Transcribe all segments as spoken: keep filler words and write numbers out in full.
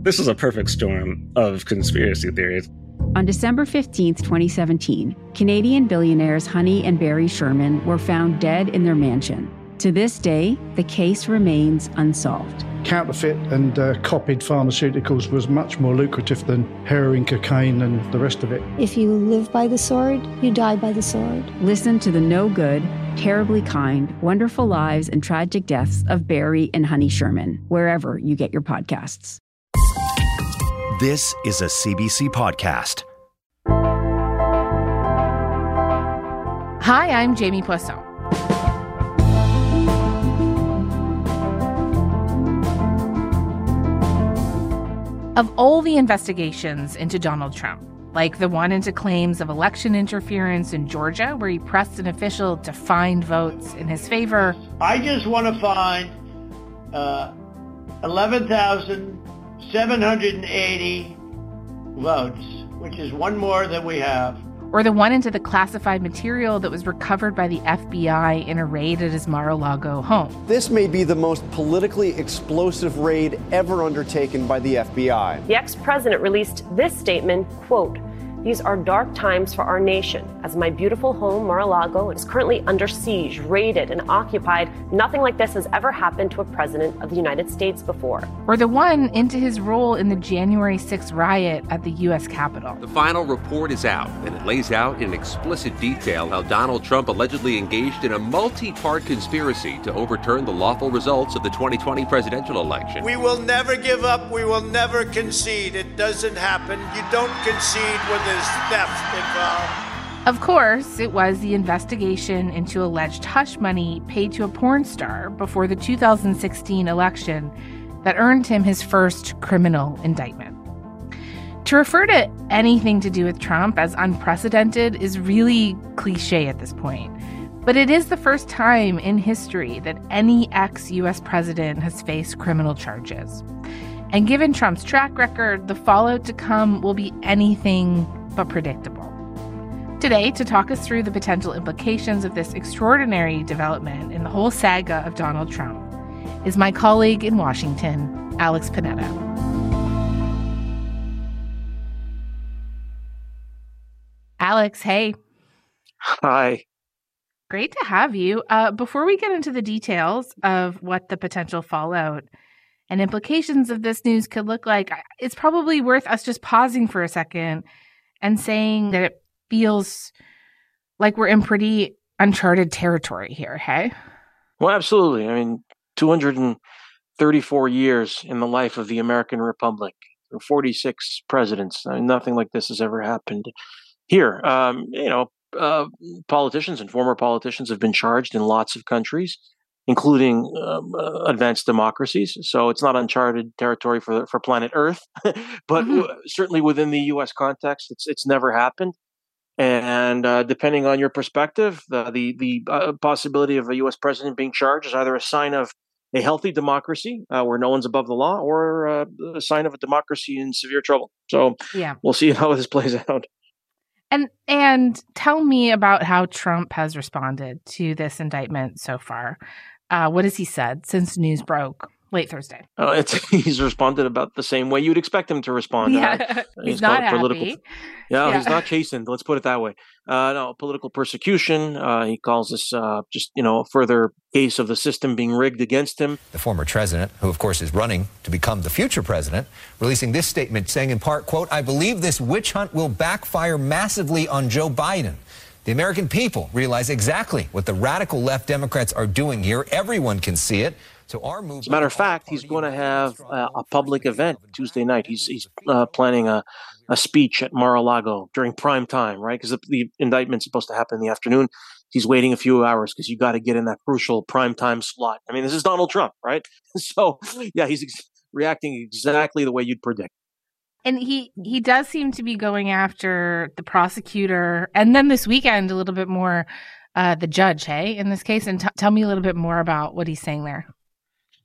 This is a perfect storm of conspiracy theories. On December fifteenth, twenty seventeen, Canadian billionaires Honey and Barry Sherman were found dead in their mansion. To this day, the case remains unsolved. Counterfeit and uh, copied pharmaceuticals was much more lucrative than heroin, cocaine, and the rest of it. If you live by the sword, you die by the sword. Listen to the no good, terribly kind, wonderful lives and tragic deaths of Barry and Honey Sherman, wherever you get your podcasts. This is a C B C podcast. Hi, I'm Jamie Poisson. Of all the investigations into Donald Trump, like the one into claims of election interference in Georgia, where he pressed an official to find votes in his favor. I just want to find uh, eleven thousand seven hundred eighty votes, which is one more than we have. Or the one into the classified material that was recovered by the F B I in a raid at his Mar-a-Lago home. This may be the most politically explosive raid ever undertaken by the F B I. The ex-president released this statement, quote, "These are dark times for our nation, as my beautiful home, Mar-a-Lago, is currently under siege, raided, and occupied. Nothing like this has ever happened to a president of the United States before." Or the one into his role in the January sixth riot at the U S Capitol. The final report is out, and it lays out in explicit detail how Donald Trump allegedly engaged in a multi-part conspiracy to overturn the lawful results of the twenty twenty presidential election. We will never give up. We will never concede. It doesn't happen. You don't concede when there's theft involved. Of course, it was the investigation into alleged hush money paid to a porn star before the two thousand sixteen election that earned him his first criminal indictment. To refer to anything to do with Trump as unprecedented is really cliche at this point. But it is the first time in history that any ex-U S president has faced criminal charges. And given Trump's track record, the fallout to come will be anything but predictable. Today, to talk us through the potential implications of this extraordinary development in the whole saga of Donald Trump is my colleague in Washington, Alex Panetta. Alex, hey. Hi. Great to have you. Uh, before we get into the details of what the potential fallout and implications of this news could look like, it's probably worth us just pausing for a second and saying that it feels like we're in pretty uncharted territory here, hey? Well, absolutely. I mean, two hundred thirty-four years in the life of the American Republic, forty-six presidents. I mean, nothing like this has ever happened here. Um, you know, uh, politicians and former politicians have been charged in lots of countries, including um, uh, advanced democracies. So it's not uncharted territory for for planet Earth, but mm-hmm. w- certainly within the U S context, it's it's never happened. And uh, depending on your perspective, the the, the uh, possibility of a U S president being charged is either a sign of a healthy democracy uh, where no one's above the law, or uh, a sign of a democracy in severe trouble. So yeah. We'll see how this plays out. And and tell me about how Trump has responded to this indictment so far. Uh, what has he said since news broke late Thursday? Uh, it's, he's responded about the same way you'd expect him to respond. Yeah, uh, he's, he's not happy. Political, yeah, yeah, he's not chastened. Let's put it that way. Uh, no, political persecution. Uh, he calls this uh, just, you know, a further case of the system being rigged against him. The former president, who of course is running to become the future president, releasing this statement saying in part, quote, "I believe this witch hunt will backfire massively on Joe Biden. The American people realize exactly what the radical left Democrats are doing here. Everyone can see it. So our move." As a matter of fact, he's going to have uh, a public event Tuesday night. He's he's uh, planning a, a speech at Mar-a-Lago during prime time, right? Because the, the indictment's supposed to happen in the afternoon. He's waiting a few hours because you got to get in that crucial prime time slot. I mean, this is Donald Trump, right? So, yeah, he's ex- reacting exactly the way you'd predict. And he, he does seem to be going after the prosecutor, and then this weekend a little bit more uh, the judge, hey, in this case. And t- tell me a little bit more about what he's saying there.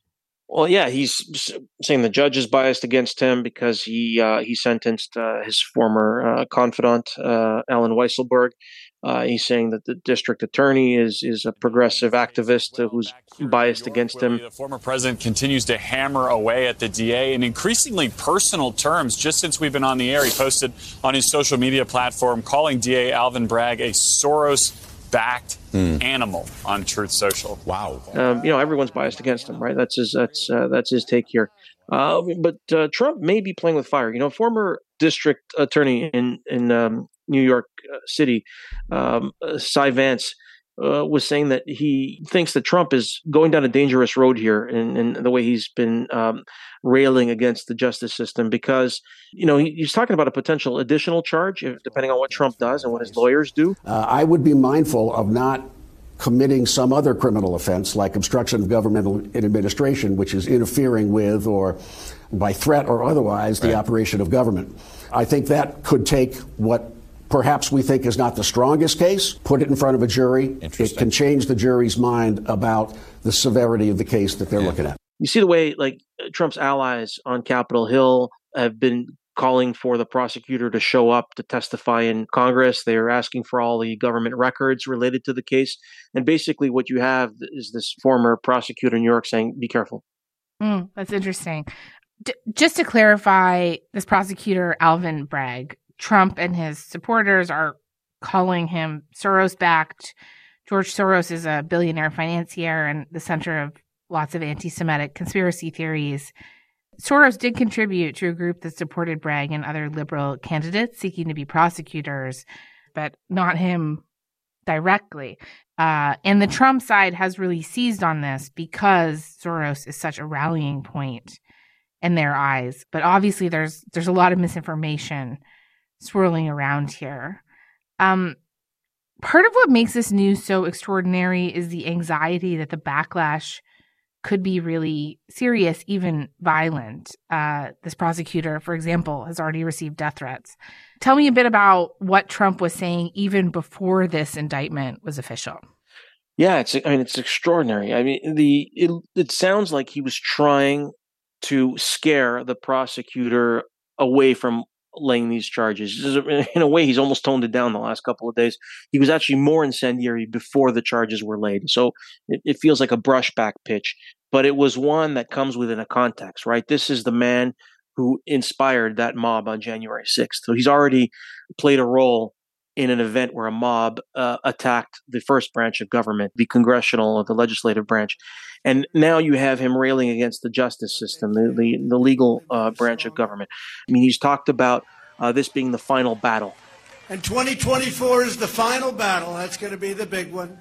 Well, yeah, he's saying the judge is biased against him because he uh, he sentenced uh, his former uh, confidant, uh, Allen Weisselberg. Uh, he's saying that the district attorney is is a progressive activist uh, who's biased against him. The former president continues to hammer away at the D A in increasingly personal terms. Just since we've been on the air, he posted on his social media platform calling D A Alvin Bragg a Soros-backed mm. animal on Truth Social. Wow. Um, you know, everyone's biased against him, right? That's his that's uh, that's his take here. Uh, but uh, Trump may be playing with fire. You know, former district attorney in in um, New York City, um, uh, Cy Vance, uh, was saying that he thinks that Trump is going down a dangerous road here in, in the way he's been um, railing against the justice system because, you know, he, he's talking about a potential additional charge if, depending on what Trump does and what his lawyers do. Uh, I would be mindful of not committing some other criminal offense like obstruction of governmental administration, which is interfering with or by threat or otherwise right. the operation of government. I think that could take what perhaps we think is not the strongest case, put it in front of a jury. It can change the jury's mind about the severity of the case that they're yeah. looking at. You see the way like Trump's allies on Capitol Hill have been calling for the prosecutor to show up to testify in Congress. They are asking for all the government records related to the case. And basically what you have is this former prosecutor in New York saying, be careful. Mm, that's interesting. D- just to clarify, this prosecutor, Alvin Bragg, Trump and his supporters are calling him Soros-backed. George Soros is a billionaire financier and the center of lots of anti-Semitic conspiracy theories. Soros did contribute to a group that supported Bragg and other liberal candidates seeking to be prosecutors, but not him directly. Uh, and the Trump side has really seized on this because Soros is such a rallying point in their eyes. But obviously there's there's a lot of misinformation swirling around here. Um, part of what makes this news so extraordinary is the anxiety that the backlash could be really serious, even violent. Uh, this prosecutor, for example, has already received death threats. Tell me a bit about what Trump was saying even before this indictment was official. Yeah, it's. I mean, it's extraordinary. I mean, the it, it sounds like he was trying to scare the prosecutor away from laying these charges. In a way, he's almost toned it down the last couple of days. He was actually more incendiary before the charges were laid. So it, it feels like a brushback pitch, but it was one that comes within a context, right? This is the man who inspired that mob on January sixth. So he's already played a role in an event where a mob uh, attacked the first branch of government, the congressional or the legislative branch. And now you have him railing against the justice system, the, the, the legal uh, branch of government. I mean, he's talked about uh, this being the final battle. And twenty twenty-four is the final battle. That's going to be the big one.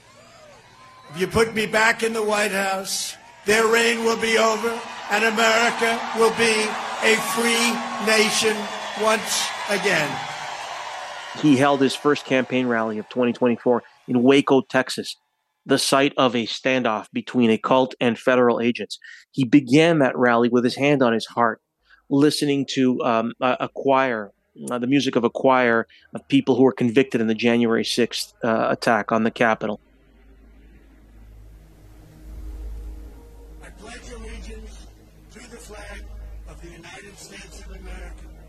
If you put me back in the White House, their reign will be over, and America will be a free nation once again. He held his first campaign rally of twenty twenty-four in Waco, Texas, the site of a standoff between a cult and federal agents. He began that rally with his hand on his heart, listening to um, a, a choir, uh, the music of a choir of people who were convicted in the January sixth uh, attack on the Capitol. I pledge allegiance to the flag of the United States of America.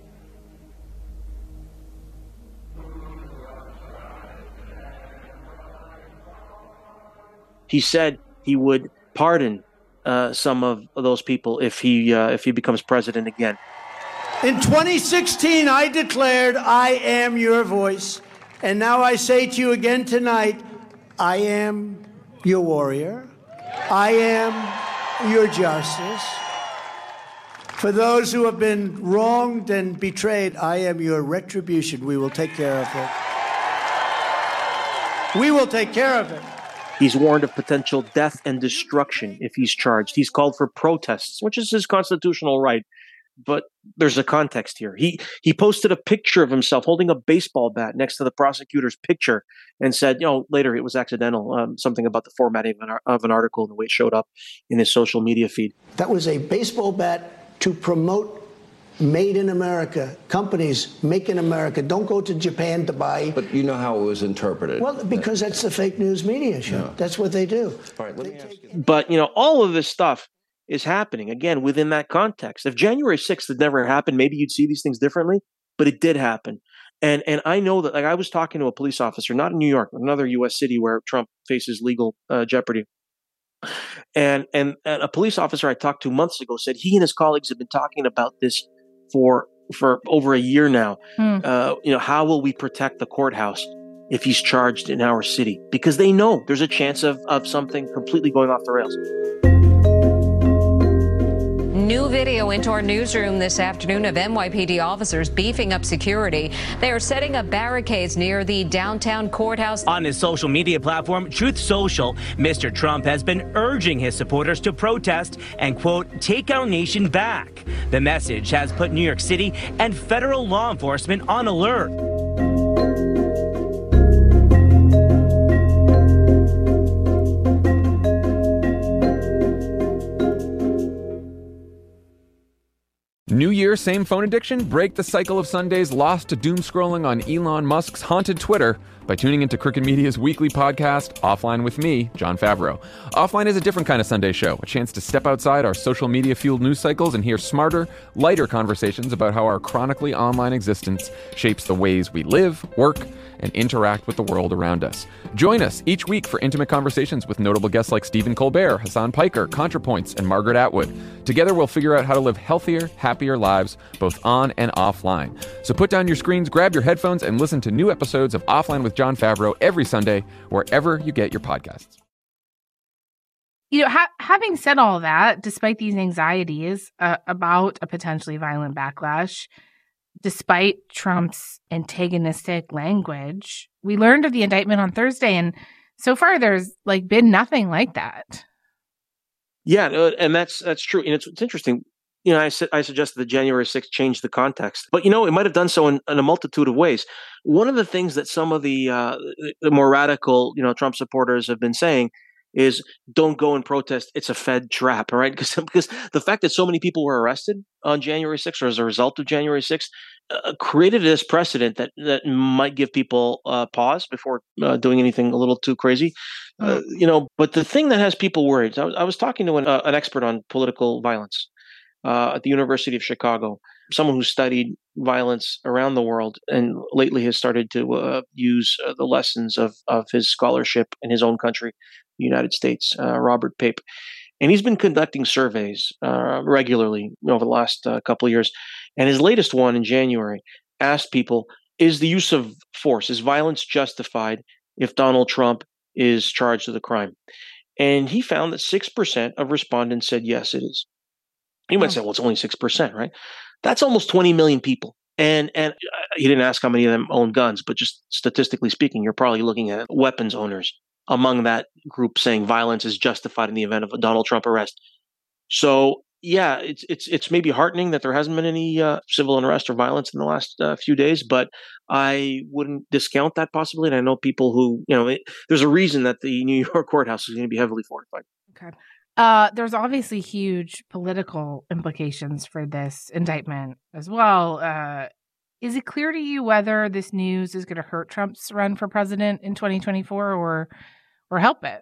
He said he would pardon uh, some of those people if he uh, if he becomes president again. In twenty sixteen, I declared, I am your voice. And now I say to you again tonight, I am your warrior. I am your justice. For those who have been wronged and betrayed, I am your retribution. We will take care of it. We will take care of it. He's warned of potential death and destruction if he's charged. He's called for protests, which is his constitutional right. But there's a context here. He he posted a picture of himself holding a baseball bat next to the prosecutor's picture and said, you know, later it was accidental, um, something about the formatting of an, of an article and the way it showed up in his social media feed. That was a baseball bat to promote Made in America. Companies make in America. Don't go to Japan to buy. But you know how it was interpreted. Well, because that's the fake news media show. Yeah. That's what they do. All right, let me ask you. But, you know, all of this stuff is happening, again, within that context. If January sixth had never happened, maybe you'd see these things differently, but it did happen. And and I know that, like, I was talking to a police officer, not in New York, another U S city where Trump faces legal uh, jeopardy. And, and and a police officer I talked to months ago said he and his colleagues have been talking about this for for over a year now. Hmm. Uh, you know, how will we protect the courthouse if he's charged in our city? Because they know there's a chance of, of something completely going off the rails. New video into our newsroom this afternoon of N Y P D officers beefing up security. They are setting up barricades near the downtown courthouse. On his social media platform, Truth Social, Mister Trump has been urging his supporters to protest and, quote, take our nation back. The message has put New York City and federal law enforcement on alert. New year, same phone addiction? Break the cycle of Sundays lost to doom scrolling on Elon Musk's haunted Twitter by tuning into Crooked Media's weekly podcast, Offline with me, Jon Favreau. Offline is a different kind of Sunday show, a chance to step outside our social media-fueled news cycles and hear smarter, lighter conversations about how our chronically online existence shapes the ways we live, work, and interact with the world around us. Join us each week for intimate conversations with notable guests like Stephen Colbert, Hassan Piker, ContraPoints, and Margaret Atwood. Together, we'll figure out how to live healthier, happier lives, both on and offline. So put down your screens, grab your headphones, and listen to new episodes of Offline with Jon Favreau every Sunday, wherever you get your podcasts. You know, ha- having said all that, despite these anxieties uh, about a potentially violent backlash, despite Trump's antagonistic language, we learned of the indictment on Thursday, and so far there's like been nothing like that. Yeah, and that's that's true. And it's, it's interesting. You know, I, su- I suggested that January sixth changed the context, but you know, it might have done so in, in a multitude of ways. One of the things that some of the uh, the more radical, you know, Trump supporters have been saying is, don't go and protest. It's a Fed trap, all right? Because because the fact that so many people were arrested on January sixth or as a result of January sixth uh, created this precedent that, that might give people uh, pause before uh, doing anything a little too crazy. Uh, you know, but the thing that has people worried, I was, I was talking to an, uh, an expert on political violence uh, at the University of Chicago, someone who studied violence around the world and lately has started to uh, use uh, the lessons of, of his scholarship in his own country, the United States, uh, Robert Pape. And he's been conducting surveys uh, regularly over the last uh, couple of years. And his latest one in January asked people, is the use of force, is violence justified if Donald Trump is charged with a crime? And he found that six percent of respondents said, yes, it is. You might say, well, it's only six percent, right? That's almost twenty million people. And and he didn't ask how many of them own guns, but just statistically speaking, you're probably looking at weapons owners among that group saying violence is justified in the event of a Donald Trump arrest. So, yeah, it's it's it's maybe heartening that there hasn't been any uh, civil unrest or violence in the last uh, few days, but I wouldn't discount that possibility. And I know people who, you know, it, there's a reason that the New York courthouse is going to be heavily fortified. Okay. Uh, there's obviously huge political implications for this indictment as well. Uh, is it clear to you whether this news is going to hurt Trump's run for president in twenty twenty-four or or help it?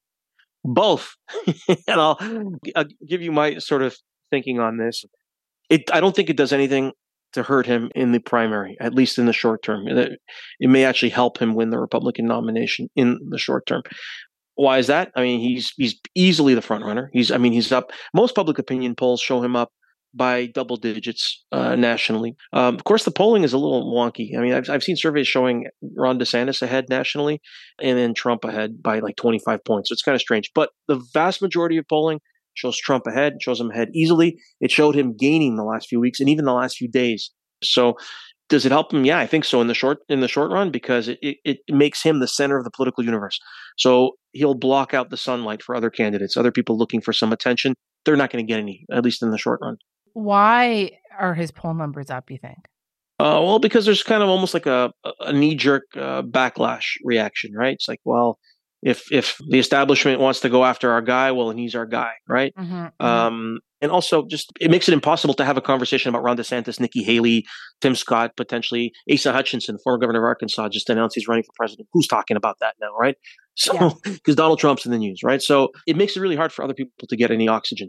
Both. And I'll, I'll give you my sort of thinking on this. It, I don't think it does anything to hurt him in the primary, at least in the short term. It, it may actually help him win the Republican nomination in the short term. Why is that? I mean, he's he's easily the front runner. He's, I mean, he's up. Most public opinion polls show him up by double digits uh, nationally. Um, of course, the polling is a little wonky. I mean, I've I've seen surveys showing Ron DeSantis ahead nationally, and then Trump ahead by like twenty-five points. So it's kind of strange. But the vast majority of polling shows Trump ahead, shows him ahead easily. It showed him gaining the last few weeks and even the last few days. So does it help him? Yeah, I think so in the short in the short run, because it, it, it makes him the center of the political universe. So he'll block out the sunlight for other candidates, other people looking for some attention. They're not going to get any, at least in the short run. Why are his poll numbers up, you think? Uh, well, because there's kind of almost like a, a knee-jerk uh, backlash reaction, right? It's like, well, if if the establishment wants to go after our guy, well, and he's our guy, right? Mm-hmm. Um, and also, just it makes it impossible to have a conversation about Ron DeSantis, Nikki Haley, Tim Scott, potentially Asa Hutchinson, former governor of Arkansas, just announced he's running for president. Who's talking about that now, right? So, because yeah. Donald Trump's in the news, right? So it makes it really hard for other people to get any oxygen.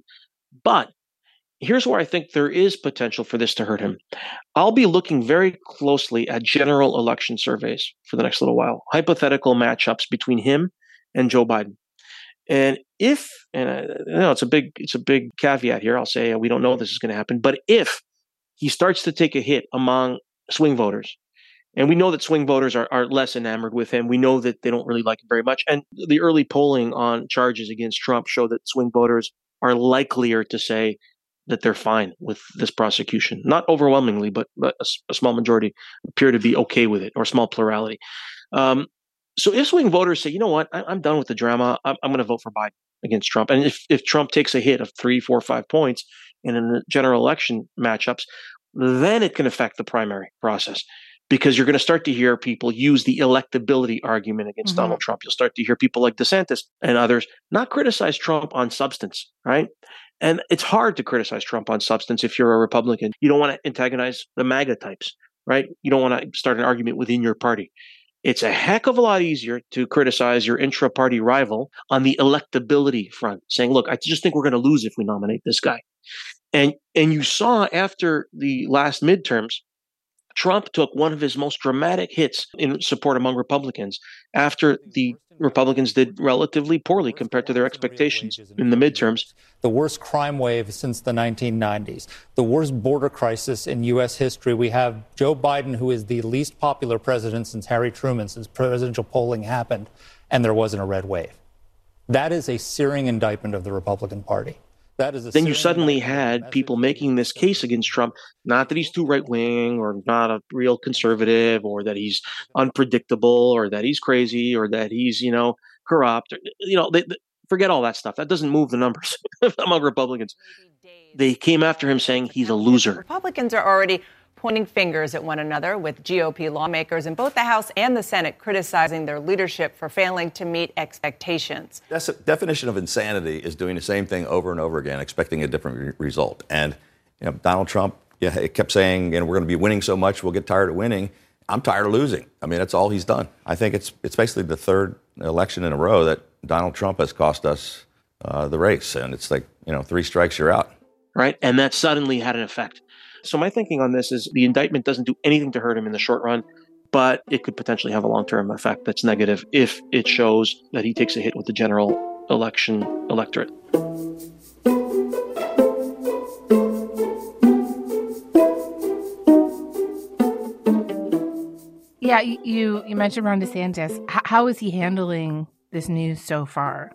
But here's where I think there is potential for this to hurt him. I'll be looking very closely at general election surveys for the next little while, hypothetical matchups between him and Joe Biden. And if, and I, you know, it's a big, it's a big caveat here. I'll say we don't know this is going to happen, but if he starts to take a hit among swing voters, and we know that swing voters are, are less enamored with him. We know that they don't really like him very much. And the early polling on charges against Trump show that swing voters are likelier to say that they're fine with this prosecution. Not overwhelmingly, but, but a, a small majority appear to be okay with it, or a small plurality. Um, so if swing voters say, you know what, I, I'm done with the drama, I'm, I'm going to vote for Biden against Trump. And if, if Trump takes a hit of three, four, five points in the general election matchups, then it can affect the primary process. Because you're going to start to hear people use the electability argument against mm-hmm. Donald Trump. You'll start to hear people like DeSantis and others not criticize Trump on substance, right? And it's hard to criticize Trump on substance if you're a Republican. You don't want to antagonize the MAGA types, right? You don't want to start an argument within your party. It's a heck of a lot easier to criticize your intra-party rival on the electability front, saying, look, I just think we're going to lose if we nominate this guy. And and you saw after the last midterms, Trump took one of his most dramatic hits in support among Republicans after the Republicans did relatively poorly compared to their expectations in the midterms. The worst crime wave since the nineteen nineties, the worst border crisis in U S history. We have Joe Biden, who is the least popular president since Harry Truman, since presidential polling happened, and there wasn't a red wave. That is a searing indictment of the Republican Party. That is a then you suddenly had people making this case against Trump, not that he's too right-wing or not a real conservative or that he's unpredictable or that he's crazy or that he's, you know, corrupt. Or, you know, they, they, forget all that stuff. That doesn't move the numbers among Republicans. They came after him saying he's a loser. Republicans are already pointing fingers at one another, with G O P lawmakers in both the House and the Senate criticizing their leadership for failing to meet expectations. That's a definition of insanity is doing the same thing over and over again, expecting a different re- result. And you know, Donald Trump, yeah, it kept saying, you know, we're going to be winning so much, we'll get tired of winning. I'm tired of losing. I mean, that's all he's done. I think it's it's basically the third election in a row that Donald Trump has cost us uh, the race. And it's like, you know, three strikes, you're out. Right. And that suddenly had an effect. So my thinking on this is the indictment doesn't do anything to hurt him in the short run, but it could potentially have a long-term effect that's negative if it shows that he takes a hit with the general election electorate. Yeah, you you mentioned Ron DeSantis. H- how is he handling this news so far?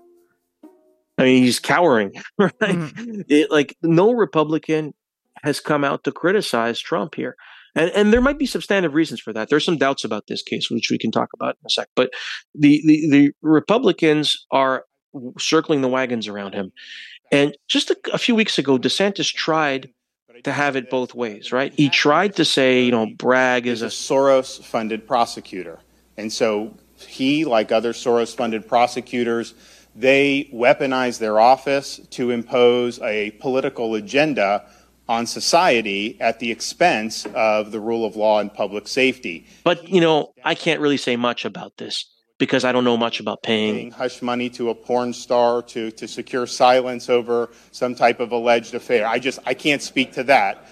I mean, he's cowering, right? Mm. It, like, no Republican has come out to criticize Trump here. And and there might be substantive reasons for that. There's some doubts about this case, which we can talk about in a sec. But the, the, the Republicans are circling the wagons around him. And just a, a few weeks ago, DeSantis tried to have it both ways, right? He tried to say, you know, Bragg is a Soros-funded prosecutor. And so he, like other Soros-funded prosecutors, they weaponize their office to impose a political agenda on society at the expense of the rule of law and public safety. But, you know, I can't really say much about this because I don't know much about paying. Paying hush money to a porn star to, to secure silence over some type of alleged affair. I just, I can't speak to that.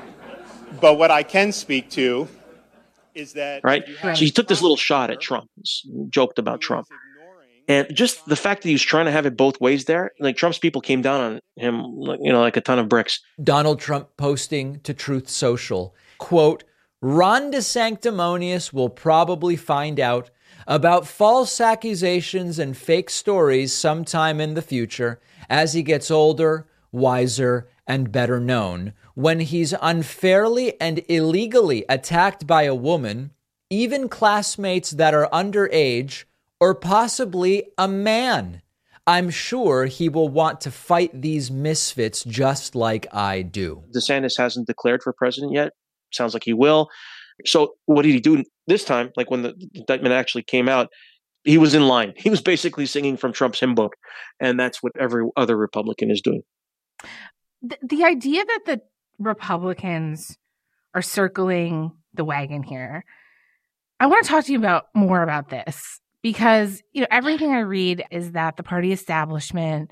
But what I can speak to is that... Right? So he took this little shot at Trump, joked about Trump. And just the fact that he was trying to have it both ways there, like Trump's people came down on him, you know, like a ton of bricks. Donald Trump posting to Truth Social, quote, Ron DeSanctimonious will probably find out about false accusations and fake stories sometime in the future as he gets older, wiser, and better known. When he's unfairly and illegally attacked by a woman, even classmates that are underage, or possibly a man. I'm sure he will want to fight these misfits just like I do. DeSantis hasn't declared for president yet. Sounds like he will. So what did he do this time? Like when the indictment actually came out, he was in line. He was basically singing from Trump's hymn book. And that's what every other Republican is doing. The, the idea that the Republicans are circling the wagon here, I want to talk to you about more about this. Because, you know, everything I read is that the party establishment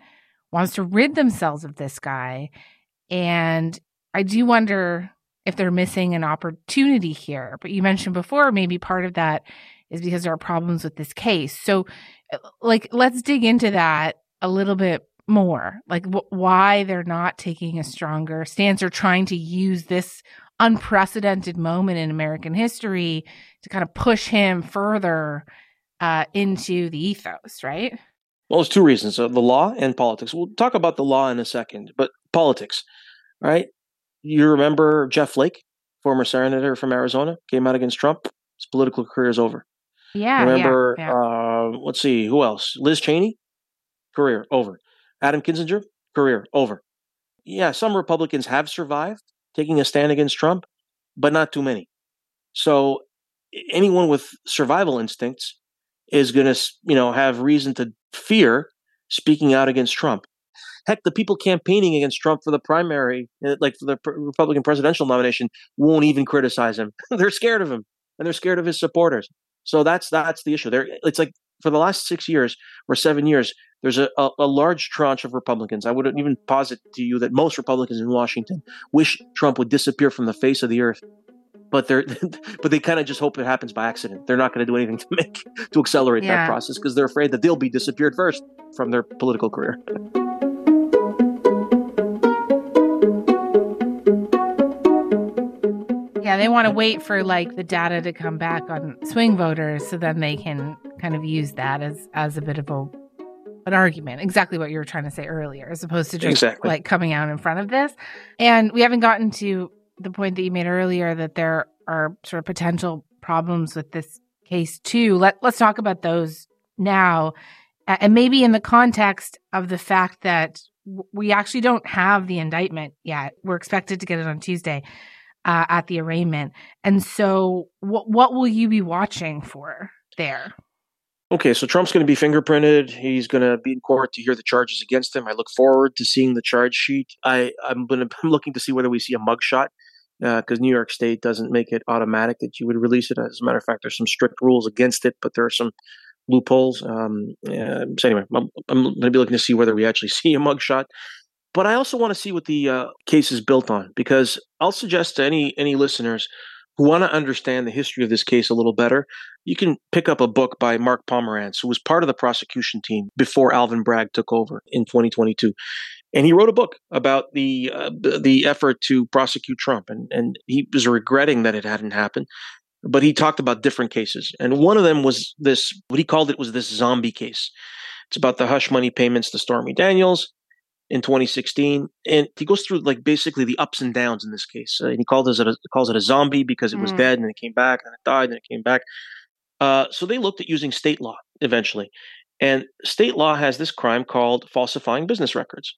wants to rid themselves of this guy. And I do wonder if they're missing an opportunity here. But you mentioned before, maybe part of that is because there are problems with this case. So, like, let's dig into that a little bit more. Like, wh- why they're not taking a stronger stance or trying to use this unprecedented moment in American history to kind of push him further uh, into the ethos, right? Well, there's two reasons, uh, the law and politics. We'll talk about the law in a second, but politics, right? You remember Jeff Flake, former senator from Arizona, came out against Trump. His political career is over. Yeah, Remember, yeah, yeah. Uh, let's see, who else? Liz Cheney, career over. Adam Kinzinger, career over. Yeah, some Republicans have survived taking a stand against Trump, but not too many. So anyone with survival instincts is going to, you know, have reason to fear speaking out against Trump. Heck, the people campaigning against Trump for the primary, like for the Republican presidential nomination, won't even criticize him. They're scared of him, and they're scared of his supporters. So that's that's the issue. There, it's like for the last six years or seven years, there's a, a, a large tranche of Republicans. I would even posit to you that most Republicans in Washington wish Trump would disappear from the face of the earth. But they're, but they kind of just hope it happens by accident. They're not going to do anything to make to accelerate Yeah. that process because they're afraid that they'll be disappeared first from their political career. Yeah, they want to wait for like the data to come back on swing voters, so then they can kind of use that as as a bit of a an argument. Exactly what you were trying to say earlier, as opposed to just Exactly. like coming out in front of this. And we haven't gotten to the point that you made earlier that there are sort of potential problems with this case too. Let let's talk about those now, a- and maybe in the context of the fact that w- we actually don't have the indictment yet. We're expected to get it on Tuesday. Uh, at the arraignment. And so what what will you be watching for there? Okay, so Trump's going to be fingerprinted. He's going to be in court to hear the charges against him. I look forward to seeing the charge sheet. I, I'm, gonna, I'm looking to see whether we see a mugshot because uh, New York State doesn't make it automatic that you would release it. As a matter of fact, there's some strict rules against it, but there are some loopholes. Um, uh, so anyway, I'm, I'm going to be looking to see whether we actually see a mugshot. But I also want to see what the uh, case is built on, because I'll suggest to any any listeners who want to understand the history of this case a little better, you can pick up a book by Mark Pomerantz, who was part of the prosecution team before Alvin Bragg took over in twenty twenty-two. And he wrote a book about the uh, the effort to prosecute Trump, and, and he was regretting that it hadn't happened. But he talked about different cases. And one of them was this, what he called it was this zombie case. It's about the hush money payments to Stormy Daniels in twenty sixteen, and he goes through like basically the ups and downs in this case. Uh, and he called it a, calls it a zombie because it was Mm. dead and it came back and it died and it came back. Uh, so they looked at using state law eventually, and state law has this crime called falsifying business records.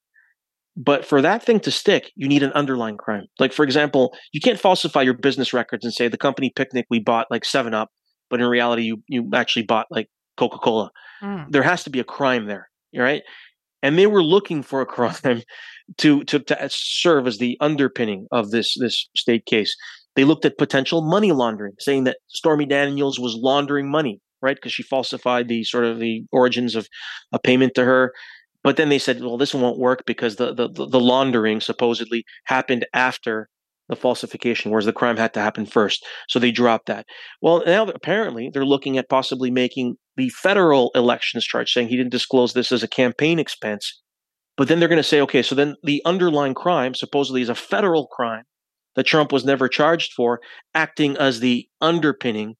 But for that thing to stick, you need an underlying crime. Like, for example, you can't falsify your business records and say the company Picnic we bought like seven up, but in reality you you actually bought like Coca-Cola. Mm. There has to be a crime there, right? And they were looking for a crime to, to to serve as the underpinning of this this state case. They looked at potential money laundering, saying that Stormy Daniels was laundering money, right? Because she falsified the sort of the origins of a payment to her. But then they said, well, this won't work because the the, the laundering supposedly happened after the falsification, whereas the crime had to happen first. So they dropped that. Well, now apparently they're looking at possibly making the federal elections charge, saying he didn't disclose this as a campaign expense. But then they're going to say, okay, so then the underlying crime supposedly is a federal crime that Trump was never charged for, acting as the underpinning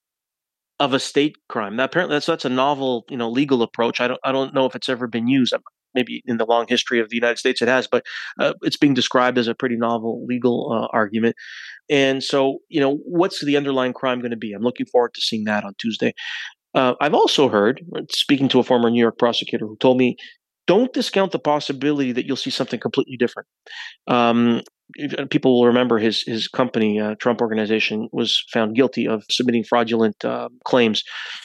of a state crime. Now, apparently that's that's a novel, you know, legal approach. I don't I don't know if it's ever been used. Maybe in the long history of the United States it has, but uh, it's being described as a pretty novel legal uh, argument. And so, you know, what's the underlying crime going to be? I'm looking forward to seeing that on Tuesday. Uh, I've also heard, speaking to a former New York prosecutor who told me, don't discount the possibility that you'll see something completely different. Um, people will remember his his company, uh, Trump Organization, was found guilty of submitting fraudulent uh, claims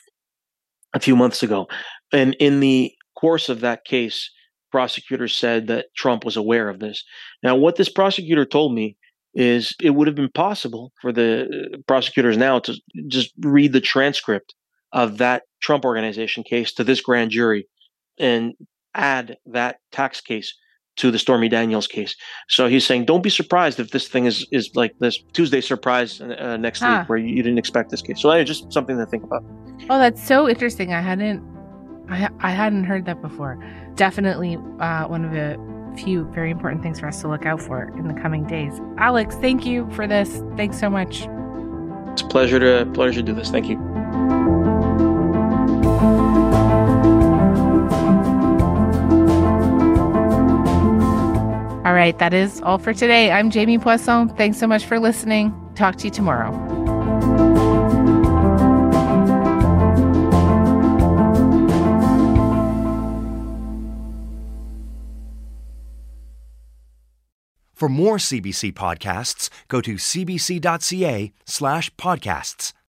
a few months ago. And in the course of that case, prosecutors said that Trump was aware of this. Now, what this prosecutor told me is it would have been possible for the prosecutors now to just read the transcript of that Trump Organization case to this grand jury and add that tax case to the Stormy Daniels case. So he's saying, don't be surprised if this thing is, is like this Tuesday surprise uh, next Huh. week where you, you didn't expect this case. So uh, just something to think about. Oh, that's so interesting. I hadn't, I, I hadn't heard that before. Definitely uh, one of the few very important things for us to look out for in the coming days. Alex, thank you for this. Thanks so much. It's a pleasure to pleasure to do this. Thank you. All right, that is all for today. I'm Jamie Poisson. Thanks so much for listening. Talk to you tomorrow. For more C B C podcasts, go to cbc.ca slash podcasts.